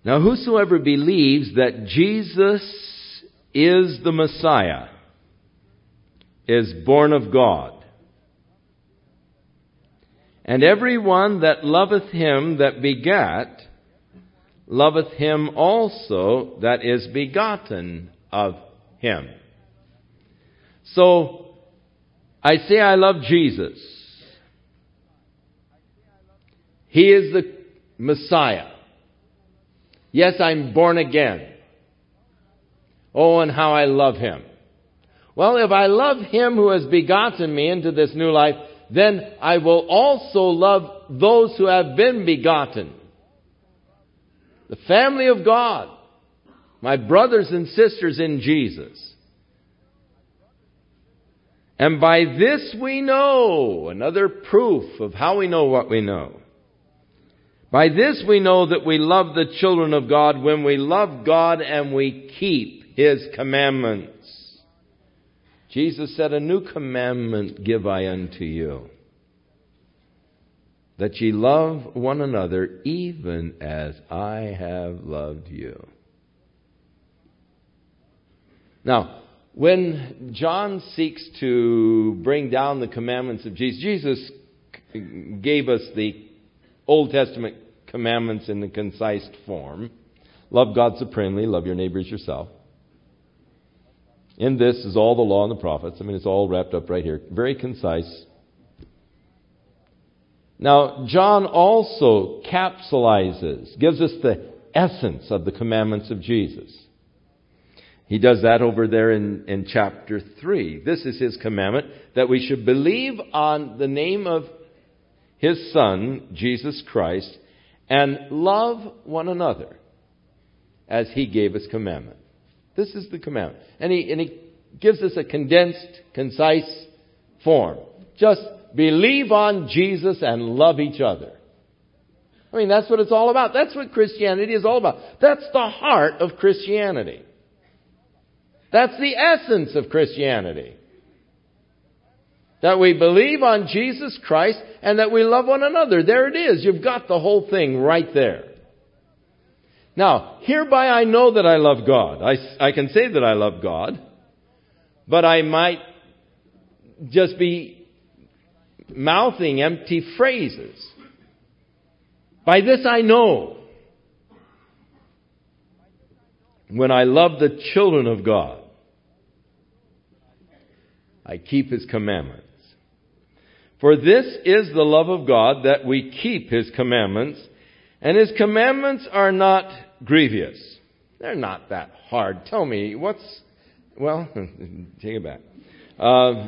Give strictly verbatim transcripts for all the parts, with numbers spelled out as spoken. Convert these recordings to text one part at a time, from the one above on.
Now, whosoever believes that Jesus is the Messiah is born of God. And every one that loveth him that begat, loveth him also that is begotten of him. So, I say I love Jesus. He is the Messiah. Yes, I'm born again. Oh, and how I love him. Well, if I love him who has begotten me into this new life, then I will also love those who have been begotten. The family of God. My brothers and sisters in Jesus. And by this we know, another proof of how we know what we know. By this we know that we love the children of God when we love God and we keep his commandments. Jesus said, a new commandment give I unto you, that ye love one another even as I have loved you. Now, when John seeks to bring down the commandments of Jesus, Jesus gave us the Old Testament commandments in the concise form. Love God supremely, love your neighbor as yourself. In this is all the law and the prophets. I mean, it's all wrapped up right here. Very concise. Now, John also capsulizes, gives us the essence of the commandments of Jesus. He does that over there in, in chapter three. This is his commandment, that we should believe on the name of his Son, Jesus Christ, and love one another as he gave us commandment. This is the commandment. And he, and he gives us a condensed, concise form. Just believe on Jesus and love each other. I mean, that's what it's all about. That's what Christianity is all about. That's the heart of Christianity. That's the essence of Christianity. That we believe on Jesus Christ and that we love one another. There it is. You've got the whole thing right there. Now, hereby I know that I love God. I, I can say that I love God, but I might just be mouthing empty phrases. By this I know, when I love the children of God, I keep his commandments. For this is the love of God, that we keep his commandments, and his commandments are not grievous. They're not that hard. Tell me, what's... Well, take it back. Uh,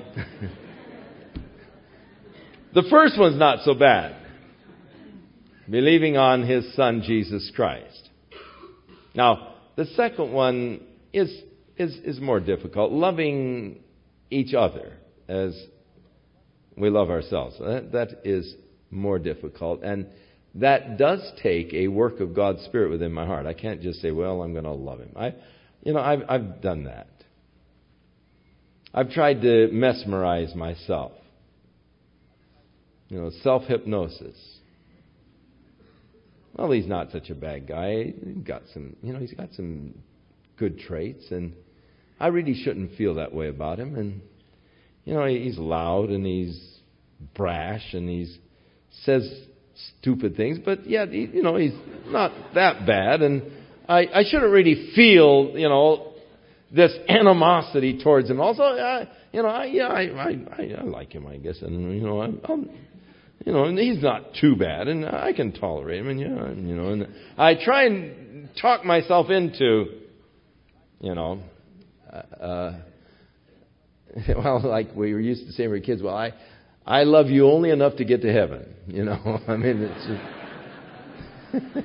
the first one's not so bad. Believing on his Son, Jesus Christ. Now, the second one is, is, is more difficult. Loving each other as we love ourselves. That, that is more difficult. And that does take a work of God's Spirit within my heart. I can't just say, well, I'm going to love him. I, you know, I've, I've done that. I've tried to mesmerize myself. You know, self-hypnosis. Well, he's not such a bad guy. He's got some, you know, he's got some good traits, and I really shouldn't feel that way about him. And, you know, he's loud and he's brash and he says stupid things, but yeah, he, you know, he's not that bad. And I, I shouldn't really feel, you know, this animosity towards him. Also, I, you know, I, yeah, I, I, I like him, I guess, and you know, I'm, I'm, you know, and he's not too bad, and I can tolerate him, and yeah, you know, and I try and talk myself into, you know. Uh, well, like we were used to saying when we were kids, well, I, I love you only enough to get to heaven. You know, I mean, it's just...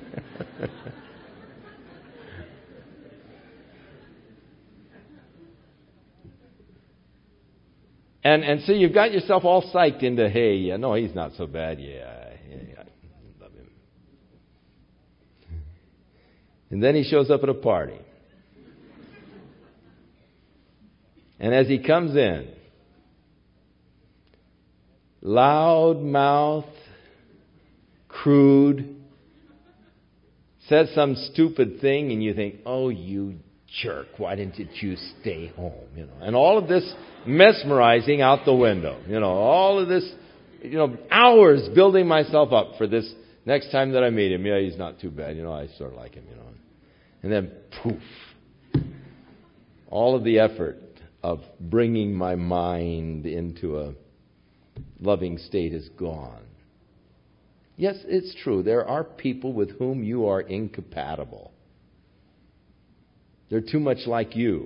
and and so you've got yourself all psyched into, hey, yeah, no, he's not so bad. Yeah, yeah, yeah, I love him. And then he shows up at a party. And as he comes in, loud mouth, crude, says some stupid thing and you think, oh, you jerk, why didn't you stay home? You know, and all of this mesmerizing out the window. You know, all of this, you know, hours building myself up for this next time that I meet him. Yeah, he's not too bad. You know, I sort of like him, you know. And then, poof, all of the effort of bringing my mind into a loving state is gone. Yes, it's true. There are people with whom you are incompatible. They're too much like you.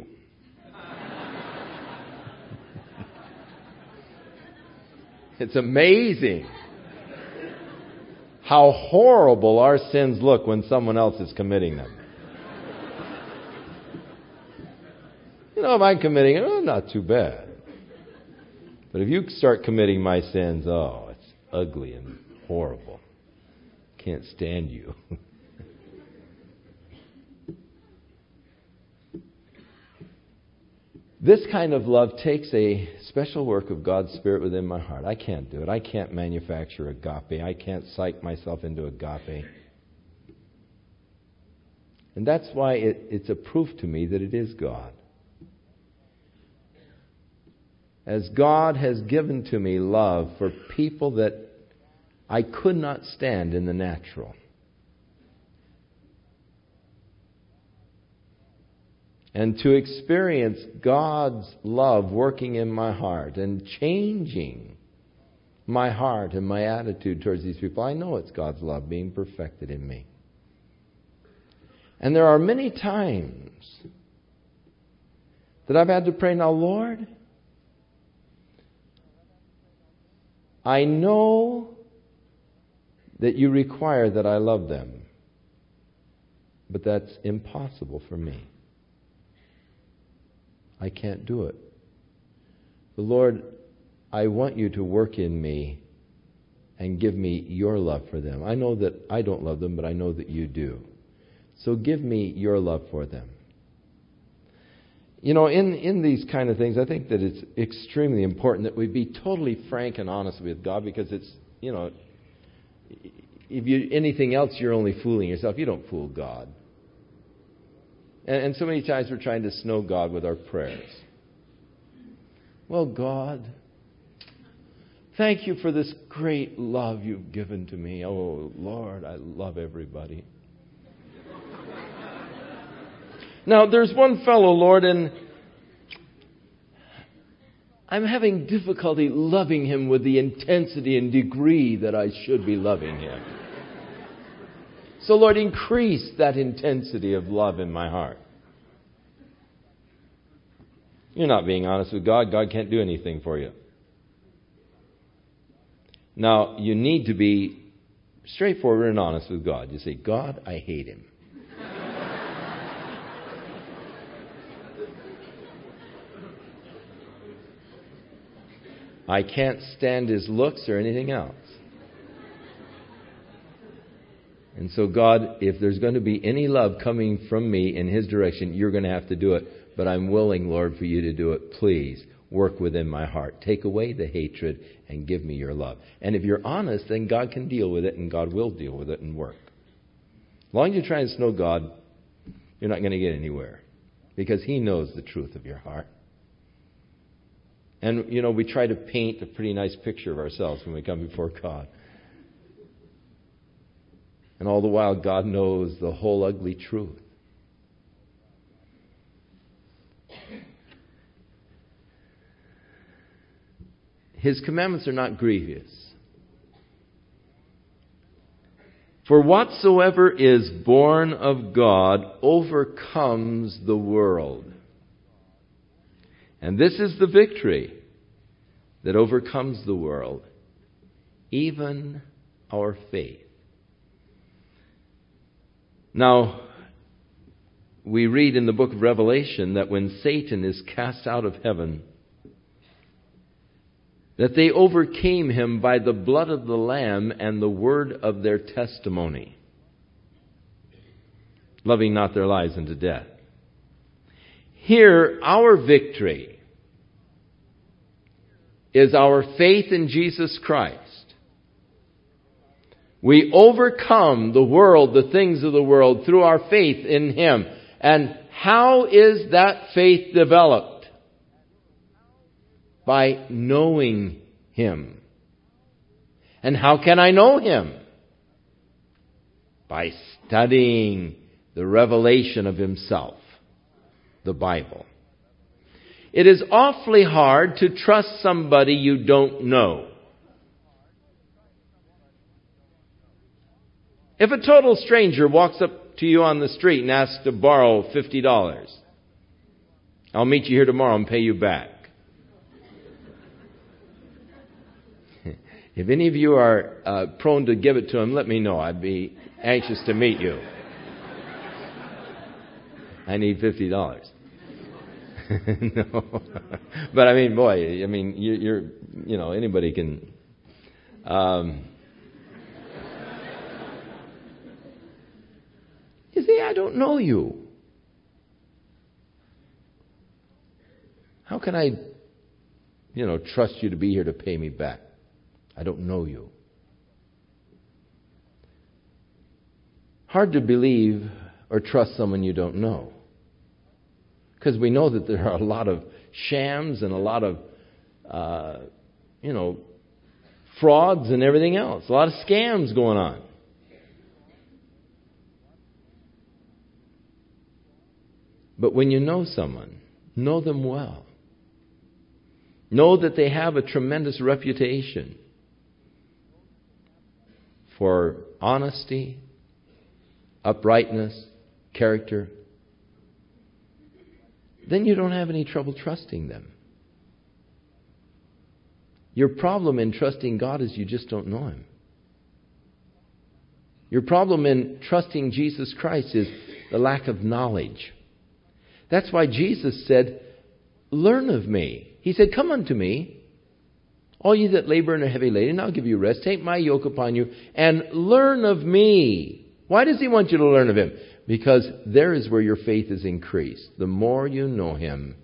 It's amazing how horrible our sins look when someone else is committing them. You know, if I'm committing it, oh, not too bad. But if you start committing my sins, oh, it's ugly and horrible. Can't stand you. This kind of love takes a special work of God's Spirit within my heart. I can't do it. I can't manufacture agape. I can't psych myself into agape. And that's why it, it's a proof to me that it is God. As God has given to me love for people that I could not stand in the natural. And to experience God's love working in my heart and changing my heart and my attitude towards these people, I know it's God's love being perfected in me. And there are many times that I've had to pray, now, Lord, I know that you require that I love them, but that's impossible for me. I can't do it. But Lord, I want you to work in me and give me your love for them. I know that I don't love them, but I know that you do. So give me your love for them. You know, in, in these kind of things, I think that it's extremely important that we be totally frank and honest with God, because it's, you know, if you anything else, you're only fooling yourself. You don't fool God. And, and so many times we're trying to snow God with our prayers. Well, God, thank you for this great love you've given to me. Oh, Lord, I love everybody. Now, there's one fellow, Lord, and I'm having difficulty loving him with the intensity and degree that I should be loving him. So, Lord, increase that intensity of love in my heart. You're not being honest with God. God can't do anything for you. Now, you need to be straightforward and honest with God. You say, God, I hate him. I can't stand his looks or anything else. And so, God, if there's going to be any love coming from me in his direction, you're going to have to do it. But I'm willing, Lord, for you to do it. Please work within my heart. Take away the hatred and give me your love. And if you're honest, then God can deal with it, and God will deal with it and work. As long as you're trying to snow God, you're not going to get anywhere, because he knows the truth of your heart. And, you know, we try to paint a pretty nice picture of ourselves when we come before God. And all the while, God knows the whole ugly truth. His commandments are not grievous. For whatsoever is born of God overcomes the world. And this is the victory that overcomes the world, even our faith. Now, we read in the book of Revelation that when Satan is cast out of heaven, that they overcame him by the blood of the Lamb and the word of their testimony, loving not their lives unto death. Here, our victory is our faith in Jesus Christ. We overcome the world, the things of the world, through our faith in Him. And how is that faith developed? By knowing Him. And how can I know Him? By studying the revelation of Himself, the Bible. It is awfully hard to trust somebody you don't know. If a total stranger walks up to you on the street and asks to borrow fifty dollars, I'll meet you here tomorrow and pay you back. If any of you are uh, prone to give it to him, let me know. I'd be anxious to meet you. I need fifty dollars. No. But I mean, boy, I mean, you, you're, you know, anybody can... Um, You see, I don't know you. How can I, you know, trust you to be here to pay me back? I don't know you. Hard to believe or trust someone you don't know. Because we know that there are a lot of shams and a lot of, uh, you know, frauds and everything else. A lot of scams going on. But when you know someone, know them well. Know that they have a tremendous reputation for honesty, uprightness, character. Then you don't have any trouble trusting them. Your problem in trusting God is you just don't know Him. Your problem in trusting Jesus Christ is the lack of knowledge. That's why Jesus said, learn of me. He said, come unto me, all ye that labor and are heavy laden, I'll give you rest. Take my yoke upon you and learn of me. Why does He want you to learn of Him? Because there is where your faith is increased. The more you know Him,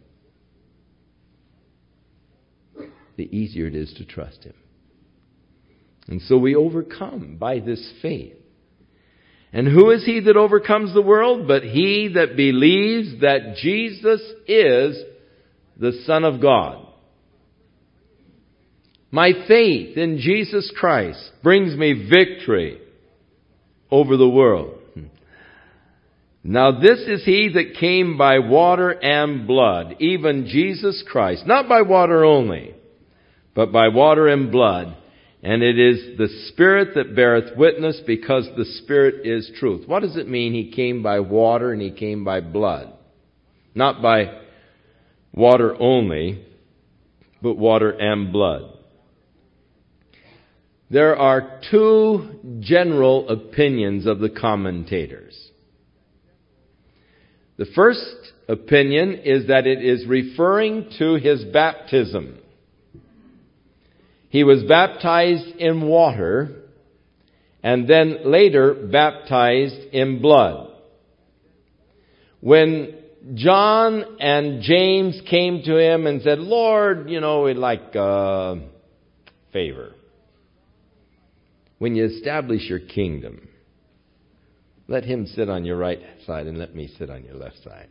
the easier it is to trust Him. And so we overcome by this faith. And who is he that overcomes the world? But he that believes that Jesus is the Son of God. My faith in Jesus Christ brings me victory over the world. Now this is he that came by water and blood, even Jesus Christ. Not by water only, but by water and blood. And it is the Spirit that beareth witness, because the Spirit is truth. What does it mean He came by water and He came by blood? Not by water only, but water and blood. There are two general opinions of the commentators. The first opinion is that it is referring to His baptism. He was baptized in water and then later baptized in blood. When John and James came to Him and said, Lord, you know, we'd like a favor. When you establish your kingdom, let Him sit on your right side and let me sit on your left side.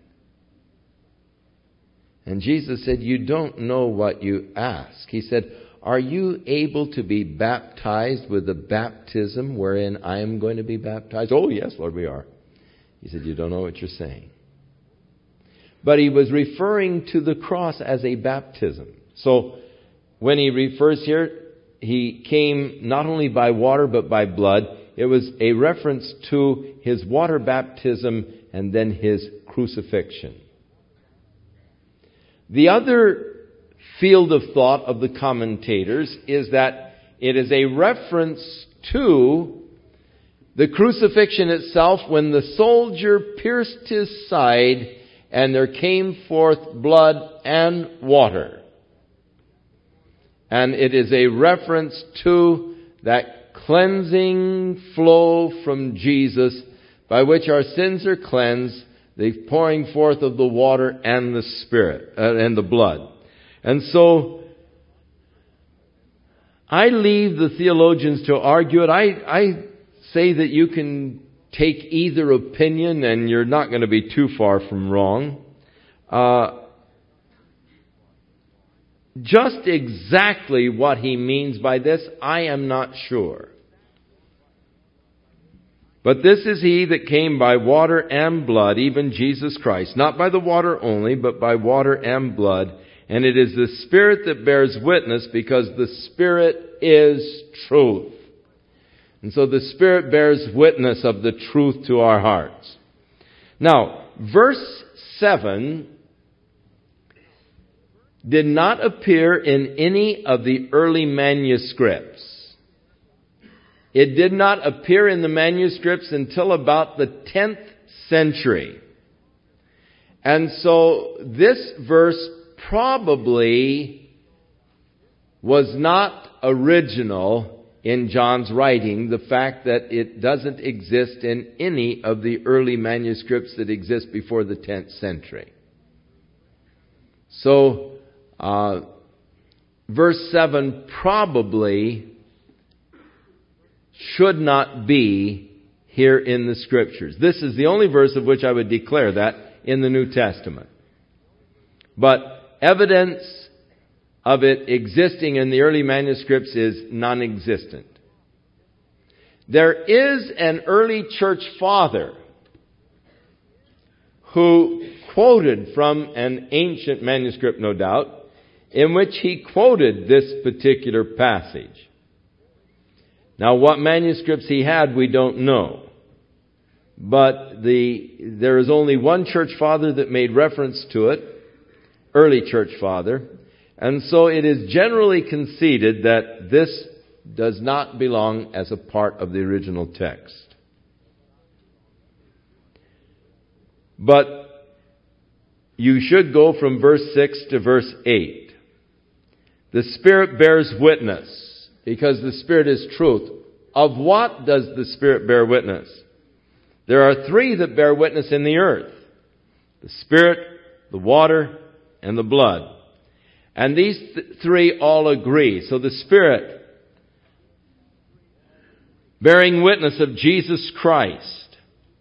And Jesus said, you don't know what you ask. He said, are you able to be baptized with the baptism wherein I am going to be baptized? Oh, yes, Lord, we are. He said, you don't know what you're saying. But He was referring to the cross as a baptism. So when He refers here, He came not only by water but by blood. It was a reference to His water baptism and then His crucifixion. The other field of thought of the commentators is that it is a reference to the crucifixion itself, when the soldier pierced His side and there came forth blood and water. And it is a reference to that cleansing flow from Jesus by which our sins are cleansed, the pouring forth of the water and the Spirit uh, and the blood. And so, I leave the theologians to argue it. I, I say that you can take either opinion and you're not going to be too far from wrong. Uh, just exactly what he means by this, I am not sure. But this is he that came by water and blood, even Jesus Christ, not by the water only, but by water and blood. And it is the Spirit that bears witness, because the Spirit is truth. And so the Spirit bears witness of the truth to our hearts. Now, verse seven did not appear in any of the early manuscripts. It did not appear in the manuscripts until about the tenth century. And so this verse probably was not original in John's writing, the fact that it doesn't exist in any of the early manuscripts that exist before the tenth century. So, uh, verse seven probably should not be here in the Scriptures. This is the only verse of which I would declare that in the New Testament. But evidence of it existing in the early manuscripts is non-existent. There is an early church father who quoted from an ancient manuscript, no doubt, in which he quoted this particular passage. Now, what manuscripts he had, we don't know. But the there is only one church father that made reference to it, early church father. And so it is generally conceded that this does not belong as a part of the original text. But you should go from verse six to verse eight. The Spirit bears witness, because the Spirit is truth. Of what does the Spirit bear witness? There are three that bear witness in the earth: the Spirit, the water, and the blood. And these th- three all agree. So the Spirit, bearing witness of Jesus Christ,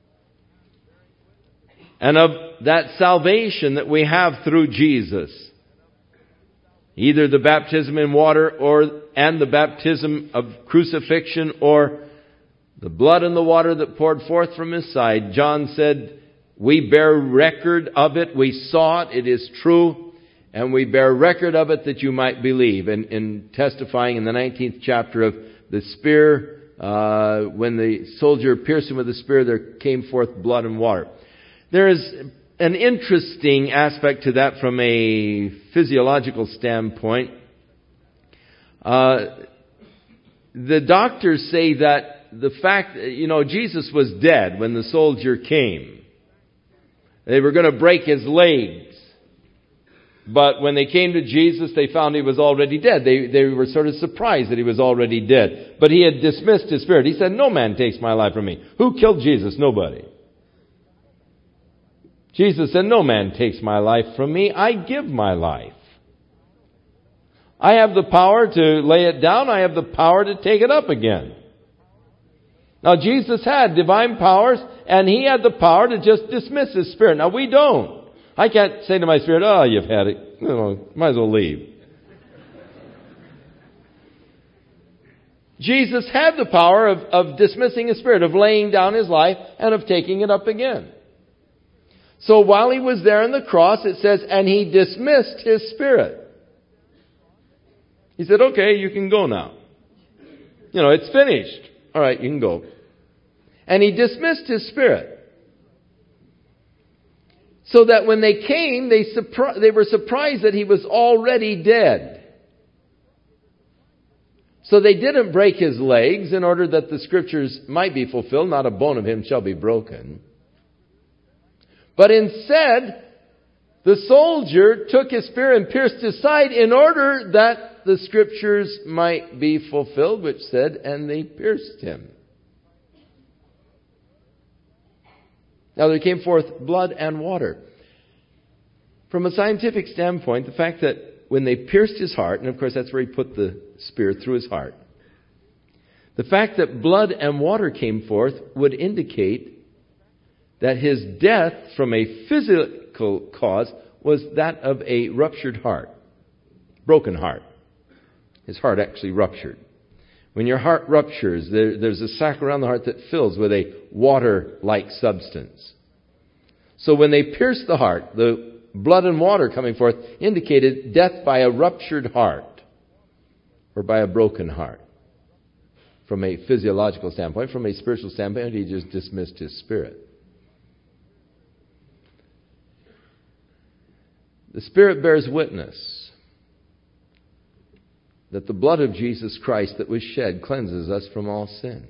and of that salvation that we have through Jesus, either the baptism in water or and the baptism of crucifixion, or the blood and the water that poured forth from His side. John said, we bear record of it. We saw it. It is true. And we bear record of it that you might believe. And in testifying in the nineteenth chapter of the spear, uh, when the soldier pierced him with the spear, there came forth blood and water. There is an interesting aspect to that from a physiological standpoint. Uh, the doctors say that the fact, you know, Jesus was dead when the soldier came. They were going to break his legs. But when they came to Jesus, they found He was already dead. They, they were sort of surprised that He was already dead. But He had dismissed His spirit. He said, no man takes my life from me. Who killed Jesus? Nobody. Jesus said, no man takes my life from me. I give my life. I have the power to lay it down. I have the power to take it up again. Now, Jesus had divine powers, and He had the power to just dismiss His spirit. Now, we don't. I can't say to my spirit, oh, you've had it. You know, might as well leave. Jesus had the power of, of dismissing His spirit, of laying down His life, and of taking it up again. So while He was there on the cross, it says, and He dismissed His spirit. He said, okay, you can go now. You know, it's finished. All right, you can go. And He dismissed His spirit. So that when they came, they, surpri- they were surprised that He was already dead. So they didn't break His legs in order that the Scriptures might be fulfilled. Not a bone of Him shall be broken. But instead, the soldier took His spear and pierced His side in order that the Scriptures might be fulfilled, which said, and they pierced Him. Now there came forth blood and water. From a scientific standpoint, the fact that when they pierced His heart, and of course that's where He put the spear, through His heart, The fact that blood and water came forth would indicate that his death from a physical cause was that of a ruptured heart, broken heart. His heart actually ruptured. When your heart ruptures, there, there's a sac around the heart that fills with a water-like substance. So when they pierced the heart, the blood and water coming forth indicated death by a ruptured heart or by a broken heart. From a physiological standpoint, from a spiritual standpoint, he just dismissed his spirit. The Spirit bears witness that the blood of Jesus Christ that was shed cleanses us from all sin.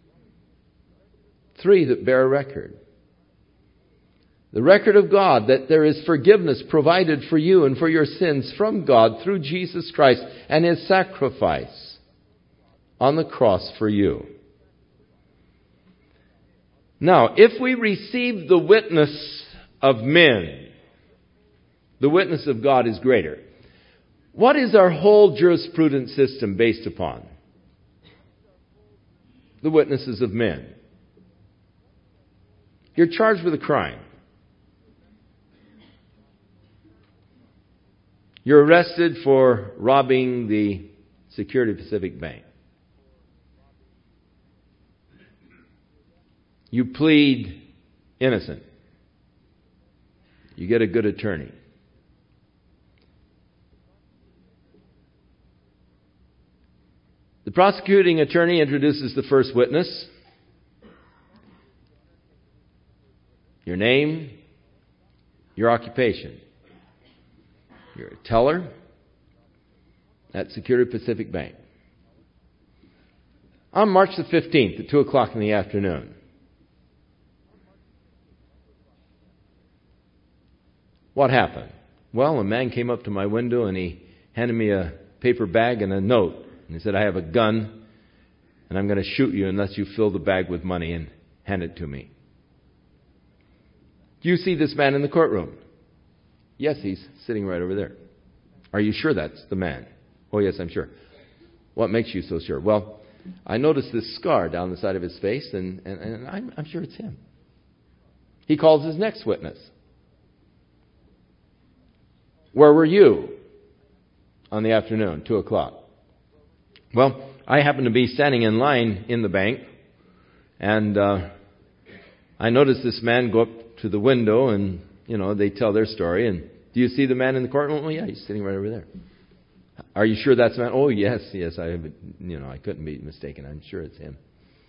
Three that bear record. The record of God that there is forgiveness provided for you and for your sins from God through Jesus Christ and His sacrifice on the cross for you. Now, if we receive the witness of men, the witness of God is greater. What is our whole jurisprudence system based upon? The witnesses of men. You're charged with a crime. You're arrested for robbing the Security Pacific Bank. You plead innocent. You get a good attorney. The prosecuting attorney introduces the first witness. Your name, your occupation. You're a teller at Security Pacific Bank. On March the fifteenth at two o'clock in the afternoon. What happened? Well, a man came up to my window and he handed me a paper bag and a note. And he said, I have a gun and I'm going to shoot you unless you fill the bag with money and hand it to me. Do you see this man in the courtroom? Yes, he's sitting right over there. Are you sure that's the man? Oh, yes, I'm sure. What makes you so sure? Well, I noticed this scar down the side of his face, and, and, and I'm, I'm sure it's him. He calls his next witness. Where were you on the afternoon, two o'clock? Well, I happened to be standing in line in the bank, and uh, I noticed this man go up to the window, and, you know, they tell their story. And do you see the man in the courtroom? Well, yeah, he's sitting right over there. Are you sure that's the man? Oh, yes, yes, I, you know, I couldn't be mistaken. I'm sure it's him.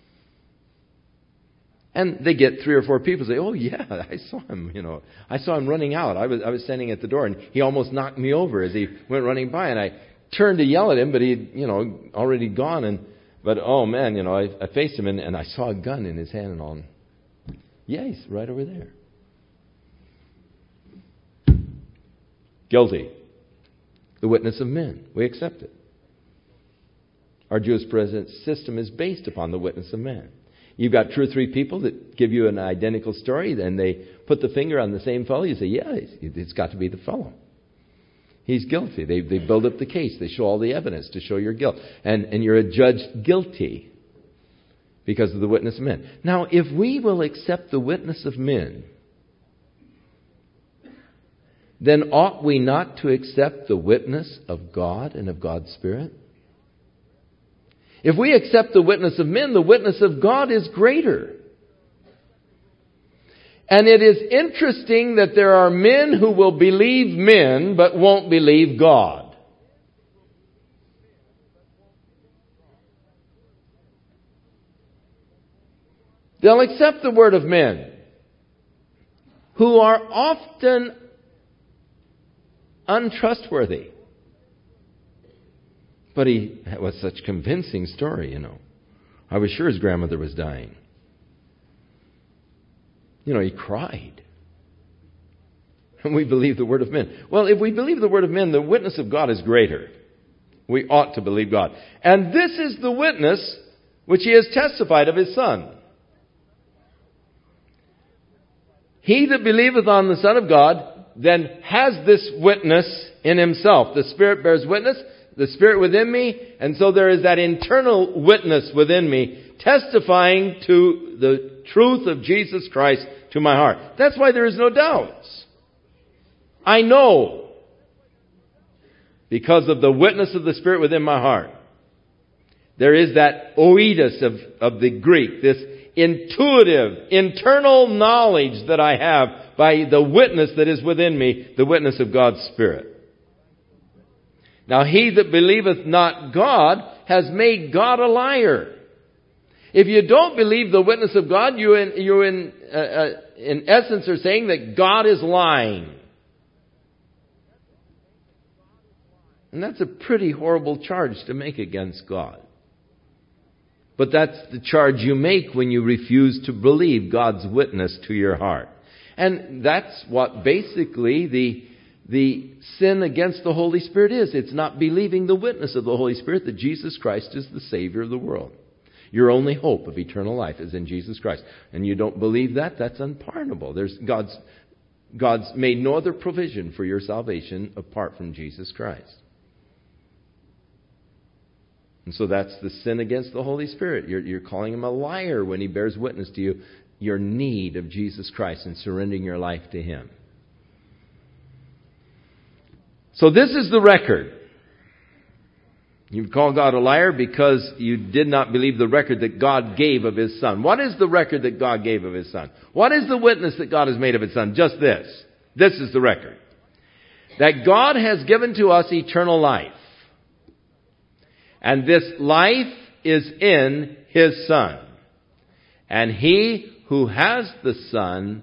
And they get three or four people say, oh, yeah, I saw him, you know. I saw him running out. I was I was standing at the door, and he almost knocked me over as he went running by. And I turned to yell at him, but he'd, you know, already gone. And But, oh, man, you know, I, I faced him, and, and I saw a gun in his hand and all. Yeah, he's right over there. Guilty. The witness of men. We accept it. Our jurisprudence system is based upon the witness of men. You've got two or three people that give you an identical story, and they put the finger on the same fellow. You say, yeah, it's, it's got to be the fellow. He's guilty. They, they build up the case. They show all the evidence to show your guilt. And, and you're adjudged guilty because of the witness of men. Now, if we will accept the witness of men, then ought we not to accept the witness of God and of God's Spirit? If we accept the witness of men, the witness of God is greater. And it is interesting that there are men who will believe men but won't believe God. They'll accept the word of men who are often untrustworthy. But he was such a convincing story, you know. I was sure his grandmother was dying. You know, he cried. And we believe the word of men. Well, if we believe the word of men, the witness of God is greater. We ought to believe God. And this is the witness which he has testified of his Son. He that believeth on the Son of God then has this witness in himself. The Spirit bears witness the Spirit within me, and so there is that internal witness within me testifying to the truth of Jesus Christ to my heart. That's why there is no doubts. I know because of the witness of the Spirit within my heart. There is that oidos of, of the Greek, this intuitive, internal knowledge that I have by the witness that is within me, the witness of God's Spirit. Now he that believeth not God has made God a liar. If you don't believe the witness of God, you in, you in, uh, uh, in essence are saying that God is lying. And that's a pretty horrible charge to make against God. But that's the charge you make when you refuse to believe God's witness to your heart. And that's what basically the, the sin against the Holy Spirit is. It's not believing the witness of the Holy Spirit that Jesus Christ is the Savior of the world. Your only hope of eternal life is in Jesus Christ. And you don't believe that, that's unpardonable. There's God's, God's made no other provision for your salvation apart from Jesus Christ. And so that's the sin against the Holy Spirit. You're, you're calling Him a liar when He bears witness to you, your need of Jesus Christ and surrendering your life to Him. So this is the record. You call God a liar because you did not believe the record that God gave of His Son. What is the record that God gave of His Son? What is the witness that God has made of His Son? Just this. This is the record. That God has given to us eternal life. And this life is in His Son. And he who has the Son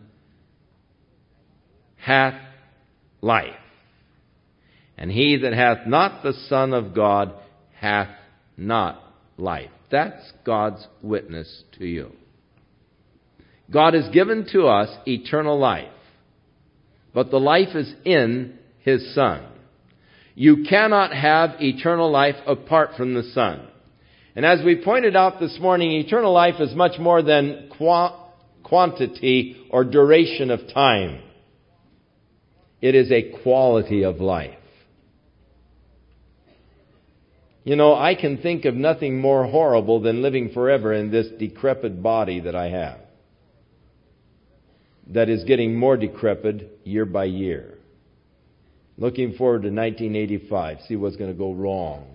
hath life. And he that hath not the Son of God hath not life. That's God's witness to you. God has given to us eternal life. But the life is in His Son. You cannot have eternal life apart from the Son. And as we pointed out this morning, eternal life is much more than qua- quantity or duration of time. It is a quality of life. You know, I can think of nothing more horrible than living forever in this decrepit body that I have. That is getting more decrepit year by year. Looking forward to nineteen eighty-five. See what's going to go wrong.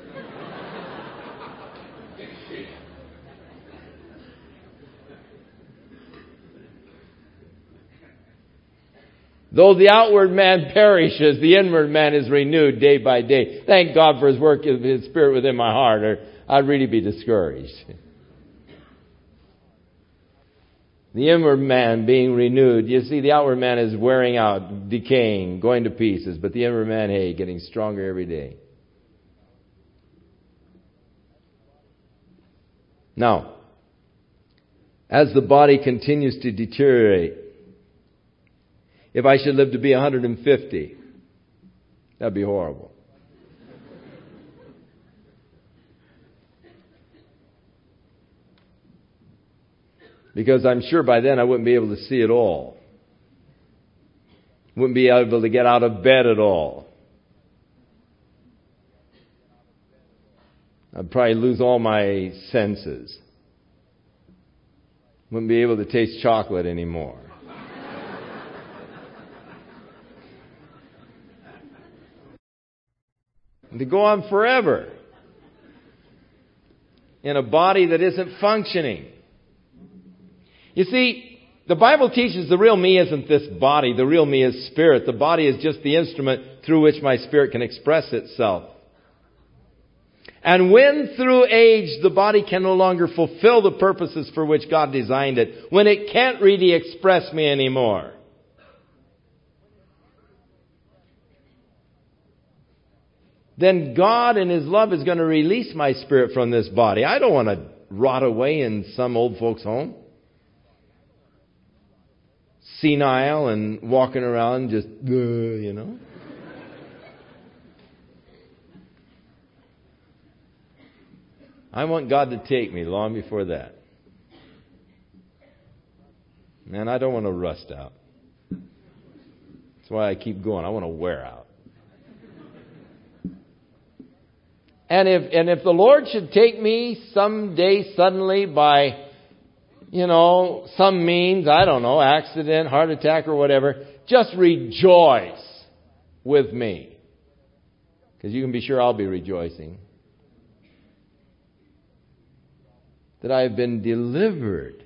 Though the outward man perishes, the inward man is renewed day by day. Thank God for His work of His Spirit within my heart, or I'd really be discouraged. The inward man being renewed. You see, the outward man is wearing out, decaying, going to pieces. But the inward man, hey, getting stronger every day. Now, as the body continues to deteriorate, if I should live to be one hundred fifty, that'd be horrible. Because I'm sure by then I wouldn't be able to see at all. Wouldn't be able to get out of bed at all. I'd probably lose all my senses. Wouldn't be able to taste chocolate anymore. And to go on forever in a body that isn't functioning. You see, the Bible teaches the real me isn't this body. The real me is spirit. The body is just the instrument through which my spirit can express itself. And when through age the body can no longer fulfill the purposes for which God designed it, when it can't really express me anymore, then God in His love is going to release my spirit from this body. I don't want to rot away in some old folks' home. Senile and walking around just, uh, you know. I want God to take me long before that. Man, I don't want to rust out. That's why I keep going. I want to wear out. And if, and if the Lord should take me someday suddenly by, you know, some means, I don't know, accident, heart attack or whatever, just rejoice with me. Because you can be sure I'll be rejoicing. That I have been delivered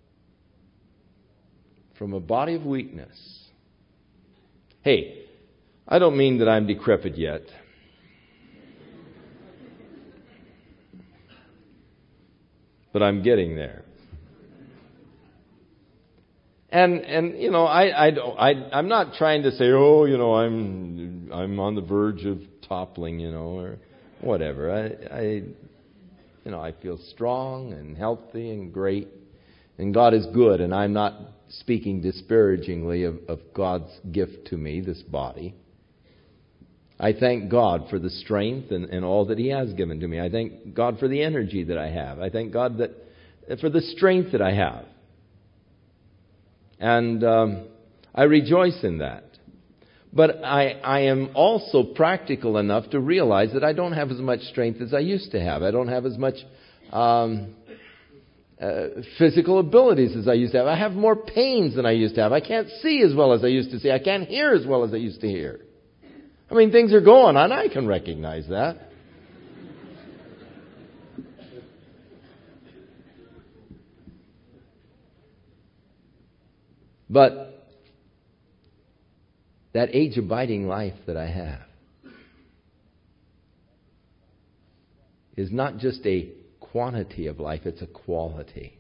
from a body of weakness. Hey, I don't mean that I'm decrepit yet. But I'm getting there. And, and you know, I, I, don't, I, I'm not trying to say, oh, you know, I'm, I'm on the verge of toppling, you know, or whatever. I, I, you know, I feel strong and healthy and great. And God is good, and I'm not speaking disparagingly of, of God's gift to me, this body. I thank God for the strength and, and all that He has given to me. I thank God for the energy that I have. I thank God that for the strength that I have. And um, I rejoice in that. But I, I am also practical enough to realize that I don't have as much strength as I used to have. I don't have as much um, uh, physical abilities as I used to have. I have more pains than I used to have. I can't see as well as I used to see. I can't hear as well as I used to hear. I mean, things are going on. I can recognize that. But that age-abiding life that I have is not just a quantity of life, it's a quality.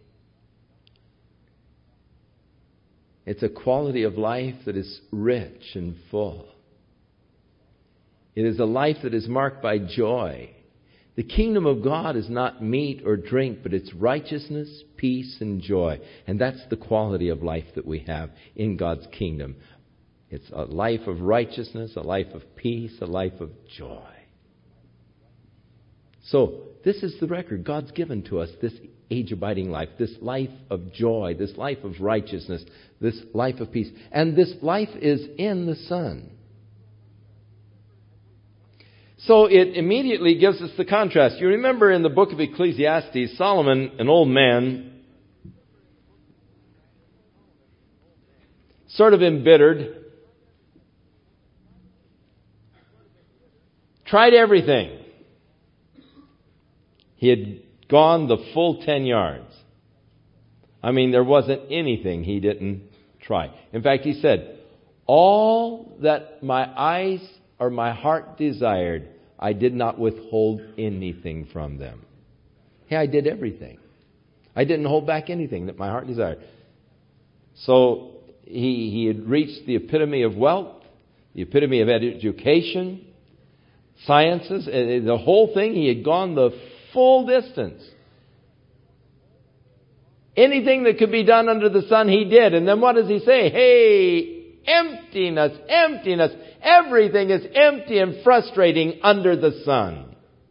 It's a quality of life that is rich and full. It is a life that is marked by joy. The kingdom of God is not meat or drink, but it's righteousness, peace, and joy. And that's the quality of life that we have in God's kingdom. It's a life of righteousness, a life of peace, a life of joy. So, this is the record God's given to us, this age-abiding life, this life of joy, this life of righteousness, this life of peace. And this life is in the Son. So it immediately gives us the contrast. You remember in the book of Ecclesiastes, Solomon, an old man, sort of embittered, tried everything. He had gone the full ten yards. I mean, there wasn't anything he didn't try. In fact, he said, all that my eyes or my heart desired, I did not withhold anything from them. Hey, I did everything. I didn't hold back anything that my heart desired. So he, he had reached the epitome of wealth, the epitome of education, sciences, the whole thing. He had gone the full distance. Anything that could be done under the sun, he did. And then what does he say? Hey, emptiness, emptiness. Everything is empty and frustrating under the sun.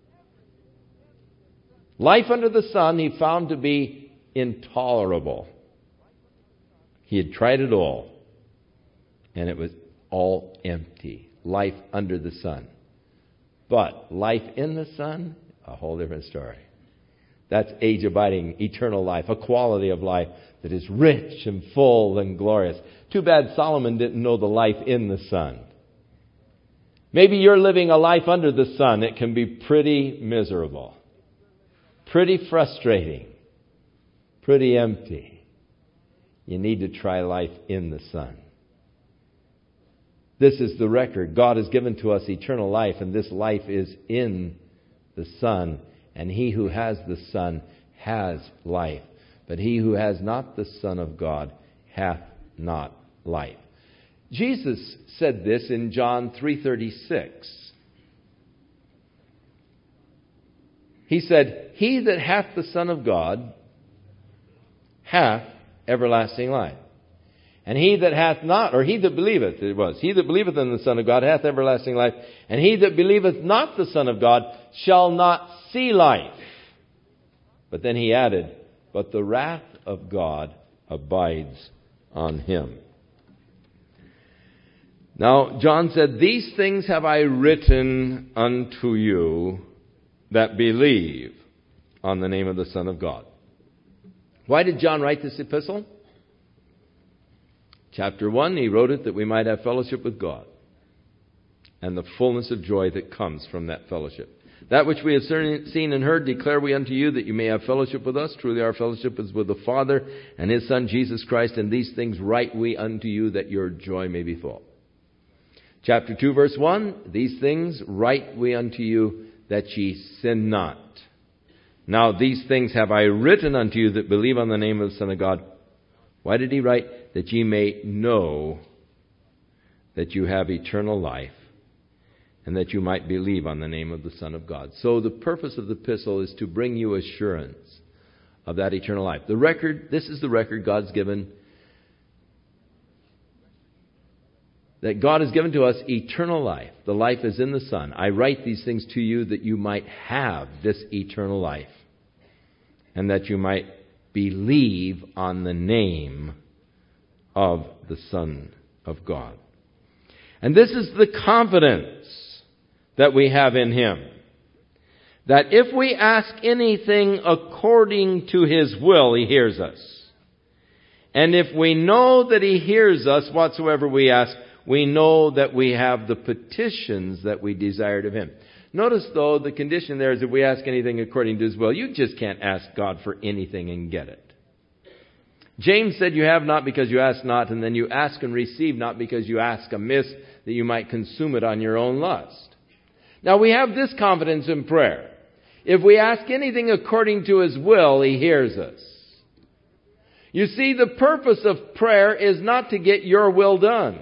Life under the sun he found to be intolerable. He had tried it all, and it was all empty. Life under the sun. But life in the sun, a whole different story. That's age-abiding, eternal life, a quality of life that is rich and full and glorious. Too bad Solomon didn't know the life in the sun. Maybe you're living a life under the sun. It can be pretty miserable, pretty frustrating, pretty empty. You need to try life in the sun. This is the record. God has given to us eternal life, and this life is in the Son. And he who has the Son has life. But he who has not the Son of God hath not life. Jesus said this in John three thirty-six. He said, he that hath the Son of God hath everlasting life. And he that hath not, or he that believeth, it was, he that believeth in the Son of God hath everlasting life. And he that believeth not the Son of God shall not see life. But then he added, but the wrath of God abides on him. Now, John said, these things have I written unto you, that believe on the name of the Son of God. Why did John write this epistle? Chapter one, he wrote it that we might have fellowship with God and the fullness of joy that comes from that fellowship. That which we have seen and heard declare we unto you, that you may have fellowship with us. Truly our fellowship is with the Father and His Son Jesus Christ, and these things write we unto you, that your joy may be full. Chapter two, verse one, these things write we unto you, that ye sin not. Now these things have I written unto you that believe on the name of the Son of God. Why did he write? That ye may know that you have eternal life, and that you might believe on the name of the Son of God. So the purpose of the epistle is to bring you assurance of that eternal life. The record, this is the record God's given, that God has given to us eternal life. The life is in the Son. I write these things to you that you might have this eternal life, and that you might believe on the name of the Son of God. And this is the confidence that we have in Him, that if we ask anything according to His will, He hears us. And if we know that He hears us whatsoever we ask, we know that we have the petitions that we desired of Him. Notice, though, the condition there is if we ask anything according to His will. You just can't ask God for anything and get it. James said, you have not because you ask not, and then you ask and receive not because you ask amiss, that you might consume it on your own lust. Now we have this confidence in prayer. If we ask anything according to His will, He hears us. You see, the purpose of prayer is not to get your will done.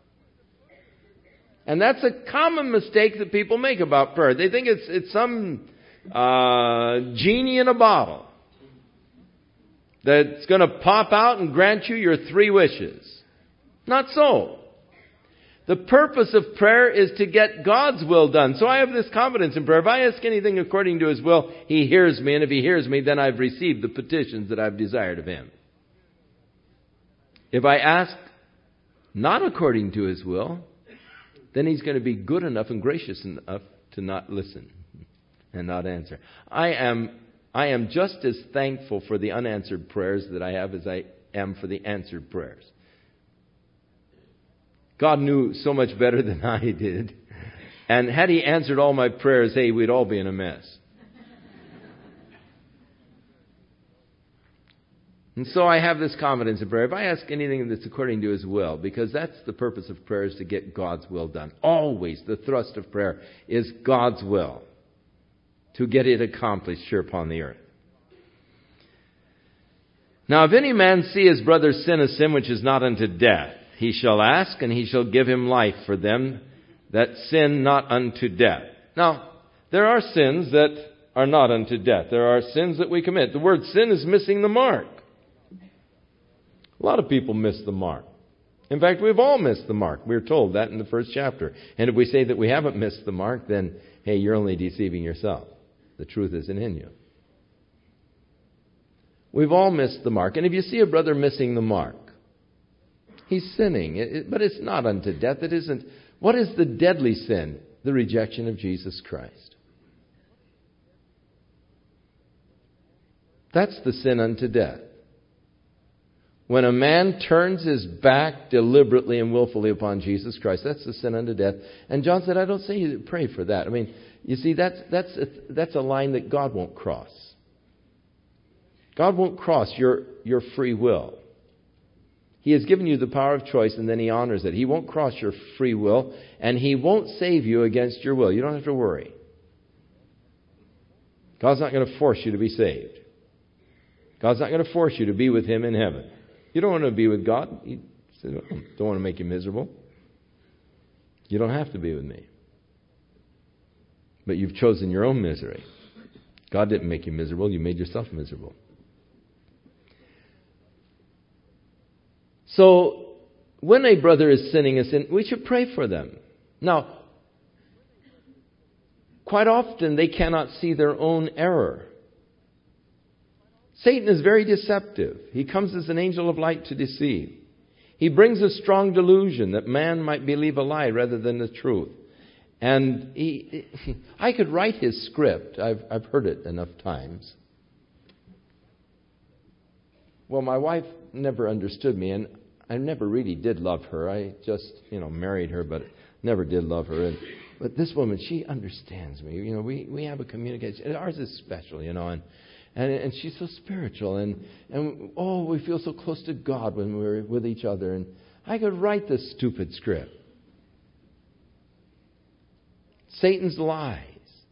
And that's a common mistake that people make about prayer. They think it's it's some uh, genie in a bottle that's going to pop out and grant you your three wishes. Not so. The purpose of prayer is to get God's will done. So I have this confidence in prayer. If I ask anything according to His will, He hears me. And if He hears me, then I've received the petitions that I've desired of Him. If I ask not according to His will, then He's going to be good enough and gracious enough to not listen and not answer. I am, I am just as thankful for the unanswered prayers that I have as I am for the answered prayers. God knew so much better than I did. And had He answered all my prayers, hey, we'd all be in a mess. And so I have this confidence in prayer. If I ask anything that's according to His will, because that's the purpose of prayer, is to get God's will done. Always the thrust of prayer is God's will, to get it accomplished here upon the earth. Now, if any man see his brother sin a sin which is not unto death, he shall ask, and He shall give him life for them that sin not unto death. Now, there are sins that are not unto death. There are sins that we commit. The word sin is missing the mark. A lot of people miss the mark. In fact, we've all missed the mark. We're told that in the first chapter. And if we say that we haven't missed the mark, then, hey, you're only deceiving yourself. The truth isn't in you. We've all missed the mark. And if you see a brother missing the mark, he's sinning. It, it, but it's not unto death. It isn't. What is the deadly sin? The rejection of Jesus Christ. That's the sin unto death. When a man turns his back deliberately and willfully upon Jesus Christ, that's the sin unto death. And John said, I don't say you to pray for that. I mean, you see, that's that's a, that's a line that God won't cross. God won't cross your, your free will. He has given you the power of choice, and then He honors it. He won't cross your free will, and He won't save you against your will. You don't have to worry. God's not going to force you to be saved. God's not going to force you to be with Him in heaven. You don't want to be with God. You don't want to make you miserable. You don't have to be with me. But you've chosen your own misery. God didn't make you miserable. You made yourself miserable. So, when a brother is sinning a sin, we should pray for them. Now, quite often they cannot see their own error. Satan is very deceptive. He comes as an angel of light to deceive. He brings a strong delusion that man might believe a lie rather than the truth. And he, I could write his script. I've, I've heard it enough times. Well, my wife never understood me, and I never really did love her. I just, you know, married her, but never did love her. And, but this woman, she understands me. You know, we, we have a communication. And ours is special, you know, and, and and she's so spiritual. And, and, oh, we feel so close to God when we're with each other. And I could write this stupid script. Satan's lies.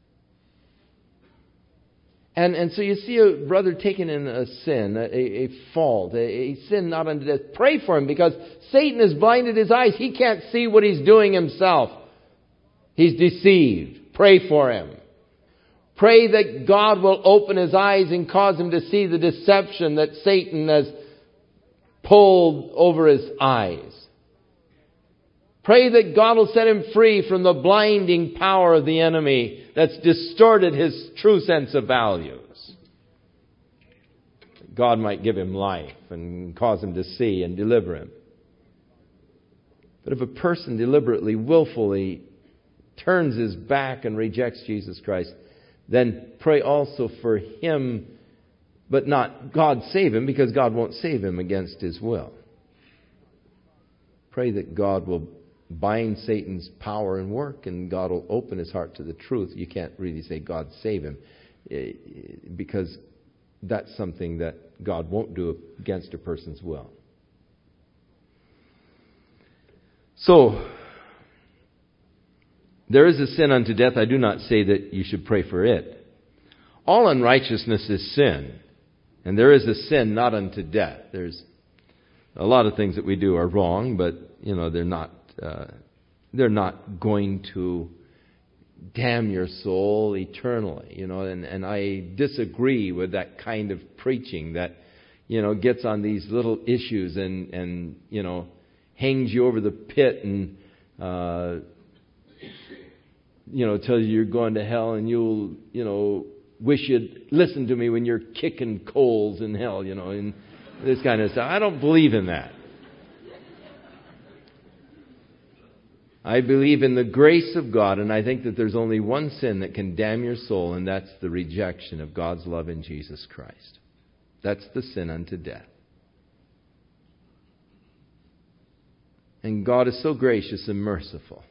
And and so you see a brother taking in a sin, a, a fault, a, a sin not unto death. Pray for him, because Satan has blinded his eyes. He can't see what he's doing himself. He's deceived. Pray for him. Pray that God will open his eyes and cause him to see the deception that Satan has pulled over his eyes. Pray that God will set him free from the blinding power of the enemy that's distorted his true sense of values. God might give him life and cause him to see and deliver him. But if a person deliberately, willfully turns his back and rejects Jesus Christ, then pray also for him, but not God save him, because God won't save him against his will. Pray that God will bind Satan's power and work, and God will open his heart to the truth. You can't really say God save him, because that's something that God won't do against a person's will. So, there is a sin unto death. I do not say that you should pray for it. All unrighteousness is sin, and there is a sin not unto death. There's a lot of things that we do are wrong, but you know they're not. Uh, they're not going to damn your soul eternally, you know. And, and I disagree with that kind of preaching that, you know, gets on these little issues and and you know hangs you over the pit and uh, you know tells you you're going to hell, and you'll you know wish you'd listen to me when you're kicking coals in hell, you know, and this kind of stuff. I don't believe in that. I believe in the grace of God, and I think that there's only one sin that can damn your soul, and that's the rejection of God's love in Jesus Christ. That's the sin unto death. And God is so gracious and merciful.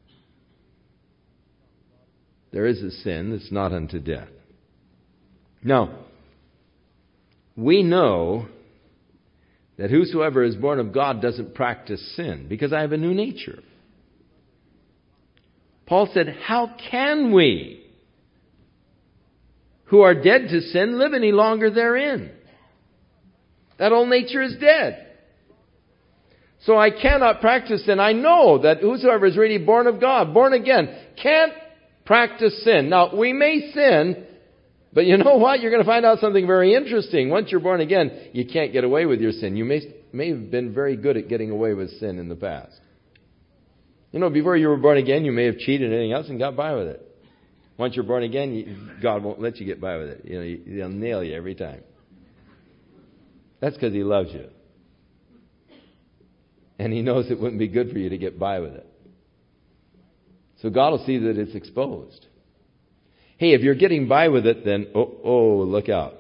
There is a sin that's not unto death. Now, we know that whosoever is born of God doesn't practice sin, because I have a new nature. Paul said, how can we, who are dead to sin, live any longer therein? That old nature is dead. So I cannot practice sin. I know that whosoever is really born of God, born again, can't practice sin. Now, we may sin, but you know what? You're going to find out something very interesting. Once you're born again, you can't get away with your sin. You may, may have been very good at getting away with sin in the past. You know, before you were born again, you may have cheated and anything else and got by with it. Once you're born again, you, God won't let you get by with it. You know, He'll nail you every time. That's because He loves you. And He knows it wouldn't be good for you to get by with it. So God will see that it's exposed. Hey, if you're getting by with it, then, oh, oh, look out.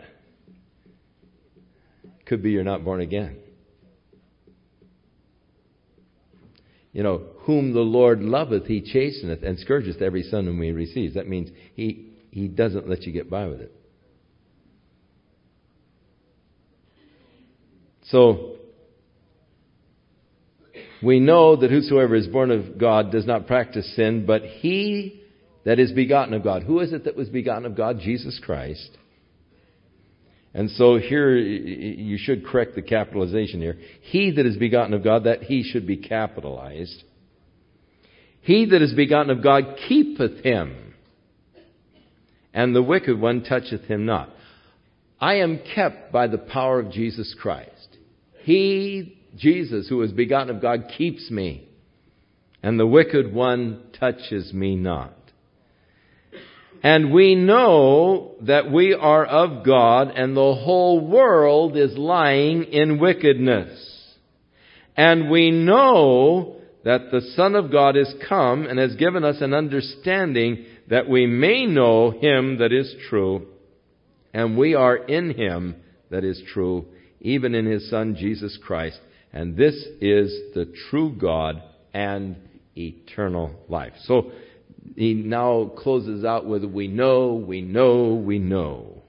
Could be you're not born again. You know, whom the Lord loveth, He chasteneth, and scourgeth every son whom He receives. That means He, he doesn't let you get by with it. So, we know that whosoever is born of God does not practice sin, but he that is begotten of God. Who is it that was begotten of God? Jesus Christ. And so here, you should correct the capitalization here. He that is begotten of God, that he should be capitalized. He that is begotten of God keepeth him, and the wicked one toucheth him not. I am kept by the power of Jesus Christ. He, Jesus, who is begotten of God, keeps me, and the wicked one touches me not. And we know that we are of God, and the whole world is lying in wickedness. And we know that the Son of God is come and has given us an understanding that we may know Him that is true, and we are in Him that is true, even in His Son Jesus Christ. And this is the true God and eternal life. So he now closes out with, we know, we know, we know.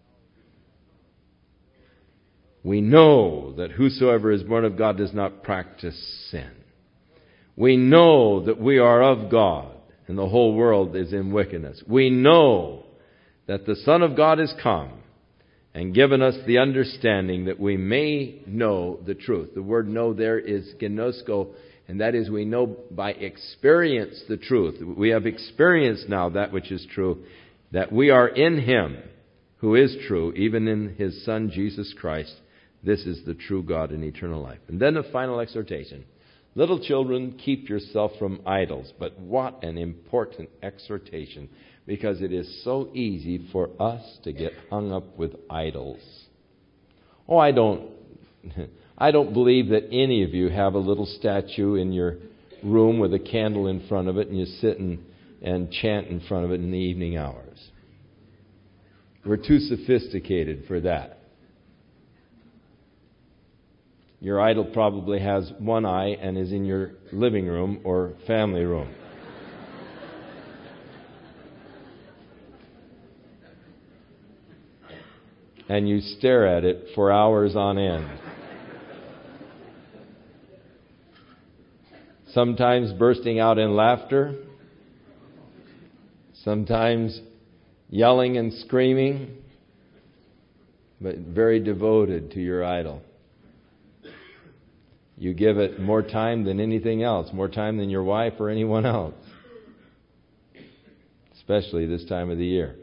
We know that whosoever is born of God does not practice sin. We know that we are of God and the whole world is in wickedness. We know that the Son of God is come and given us the understanding that we may know the truth. The word know there is gnosko, and that is we know by experience the truth. We have experienced now that which is true, that we are in Him who is true, even in His Son Jesus Christ. This is the true God and eternal life. And then the final exhortation. Little children, keep yourself from idols. But what an important exhortation, because it is so easy for us to get hung up with idols. Oh, I don't, I don't believe that any of you have a little statue in your room with a candle in front of it and you sit and, and chant in front of it in the evening hours. We're too sophisticated for that. Your idol probably has one eye and is in your living room or family room. And you stare at it for hours on end. Sometimes bursting out in laughter. Sometimes yelling and screaming. But very devoted to your idol. You give it more time than anything else, more time than your wife or anyone else, especially this time of the year.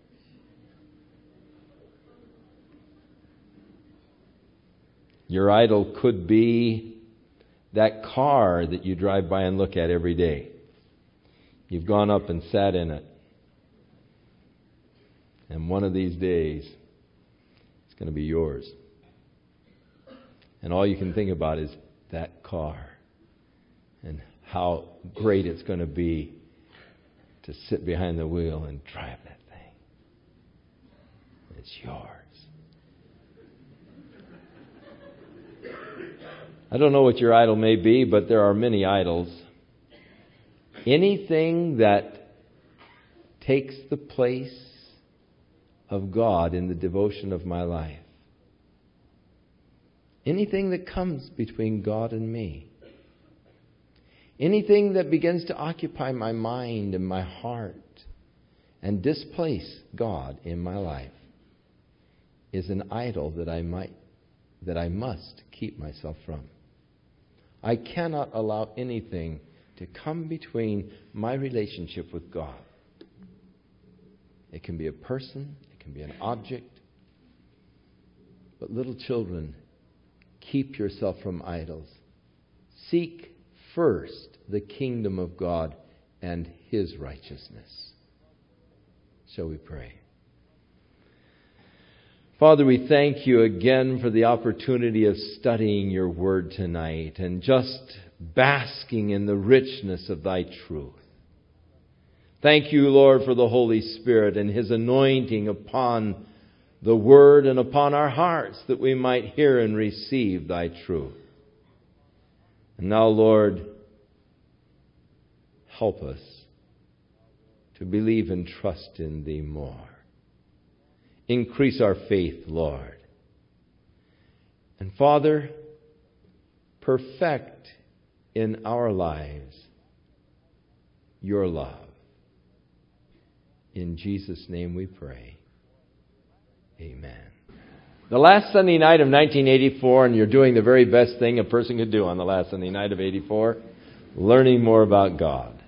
Your idol could be that car that you drive by and look at every day. You've gone up and sat in it. And one of these days, it's going to be yours. And all you can think about is that car and how great it's going to be to sit behind the wheel and drive that thing. It's yours. I don't know what your idol may be, but there are many idols. Anything that takes the place of God in the devotion of my life. Anything that comes between God and me. Anything that begins to occupy my mind and my heart and displace God in my life is an idol that I might, that I must keep myself from. I cannot allow anything to come between my relationship with God. It can be a person, it can be an object. But little children, keep yourself from idols. Seek first the kingdom of God and His righteousness. Shall we pray? Father, we thank You again for the opportunity of studying Your Word tonight and just basking in the richness of Thy truth. Thank You, Lord, for the Holy Spirit and His anointing upon the Word and upon our hearts that we might hear and receive Thy truth. And now, Lord, help us to believe and trust in Thee more. Increase our faith, Lord. And Father, perfect in our lives Your love. In Jesus' name we pray. Amen. The last Sunday night of nineteen eighty-four, and you're doing the very best thing a person could do on the last Sunday night of eighty-four, learning more about God.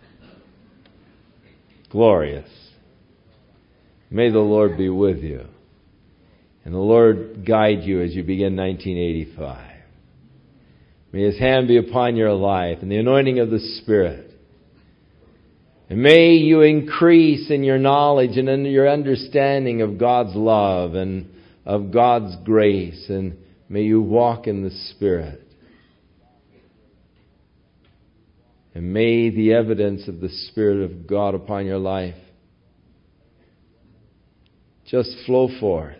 Glorious. May the Lord be with you. And the Lord guide you as you begin nineteen eighty-five. May His hand be upon your life and the anointing of the Spirit. And may you increase in your knowledge and in your understanding of God's love and of God's grace. And may you walk in the Spirit. And may the evidence of the Spirit of God upon your life just flow forth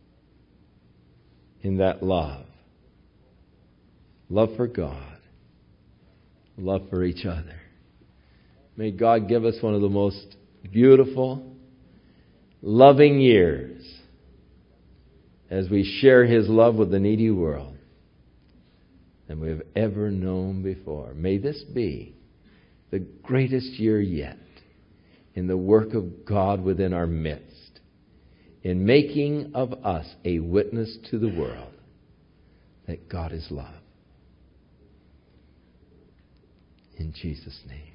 in that love. Love for God. Love for each other. May God give us one of the most beautiful, loving years as we share His love with the needy world than we have ever known before. May this be the greatest year yet in the work of God within our midst, in making of us a witness to the world that God is love. In Jesus' name.